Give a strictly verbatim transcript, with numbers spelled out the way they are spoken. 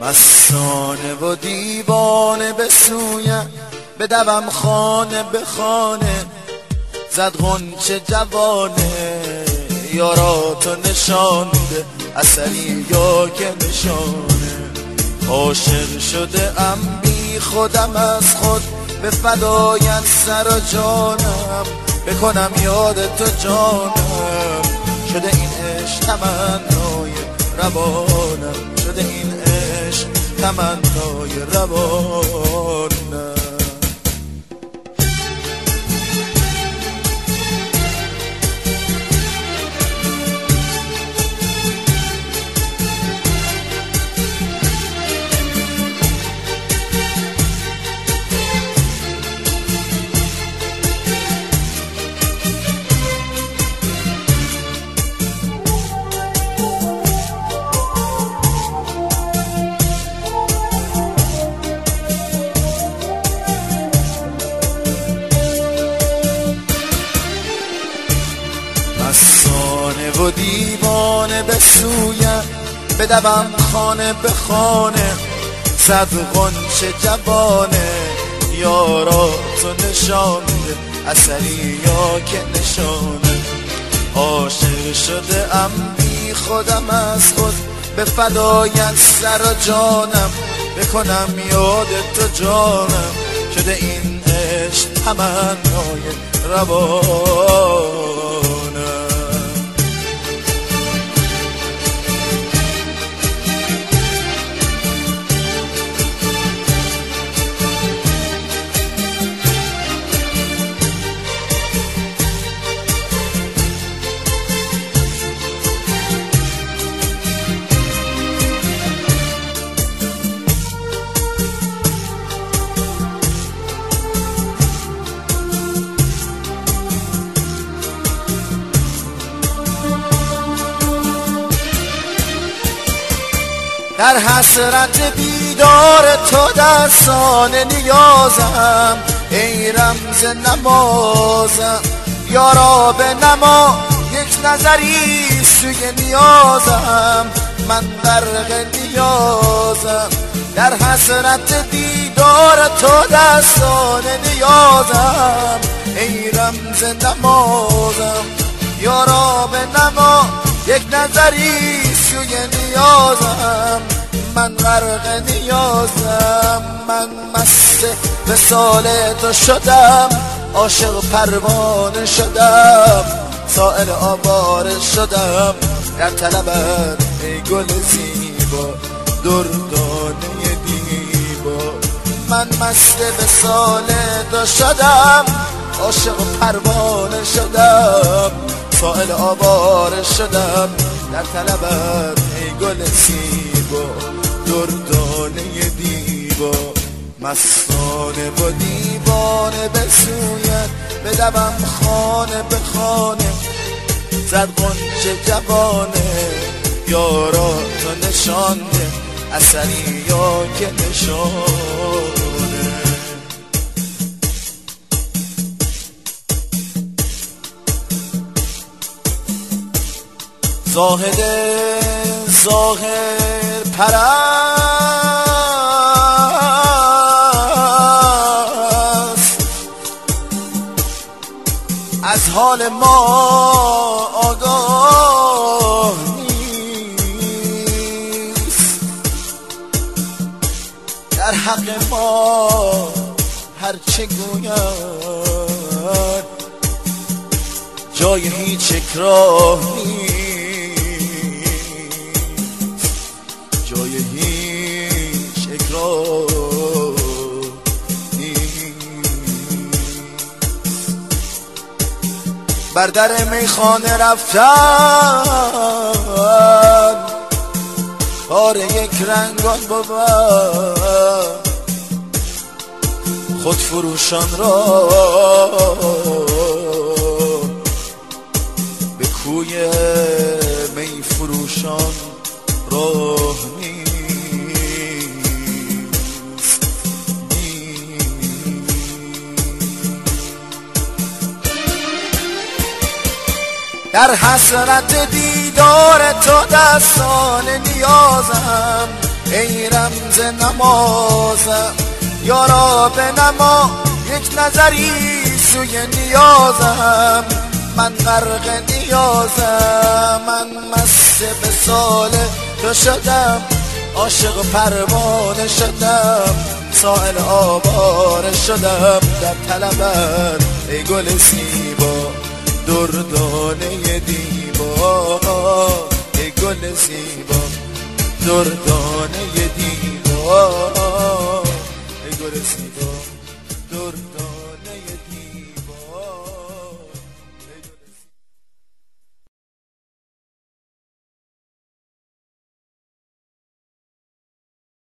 مستانه و دیوانه به سویم بدوم خانه به خانه، زد غنچه جوانه یارا تو نشان ده، اثری یا که نشانه. عاشق شده ام بی خودم از خود، به فدایت سر و جانم بکنم یاد تو جانم. شده این عشق تمنای روانم، شده این عشق تمنای روانم. مستانه و دیوانه به سویم بدوم خانه به خانه، زد غنچه جوانه یارا تو نشانه، اثری یا که نشانه. عاشق شده ام بی خودم از خود، به فدایت سر و جانم بکنم یاد تو جانم. شده این عشق تمنای روانم. در حسرت دیدار تو دستان نیازم، ای رمز نمازم یارا به نما یک نظری سوی نیازم. من غرق نیازم در حسرت دیدار تو دستان نیازم، ای رمز نمازم یارا به نما یک نظری سوی نیازم. من غرق نیازم، من مست وصال تو شدم، عاشق پروانه شدم، سائل آواره شدم در طلبت ای گل زیبا دردانه دیبا. من مست وصال تو شدم، عاشق پروانه شدم، سائل آواره شدم در طلبت ای گل زیبا دردانه دیبا. مستانه و دیوانه به سویت بدوم خانه به خانه، زد غنچه جوانه یارا تو نشانده، اثری یا که نشانه. زاهد ظاهر پرست از حال ما آگاه نیست، در حق ما هرچه گوید جای هیچ اکراه نیست، جای هیچ اکراه نیست. بر در میخانه رفتن کار یک رنگان بود، خود فروشان را به کوی می فروشان راه نیست. در حسرت دیدار تو دستان نیازم، ای رمز نمازم، یارا به نما یک نظری سوی نیازم. من غرق نیازم، من مست به سال تو شدم، عاشق پروانه شدم، سائل آواره شدم در طلبت ای گل زیبا، دردانه دیبا، ای گل زیبا، دردانه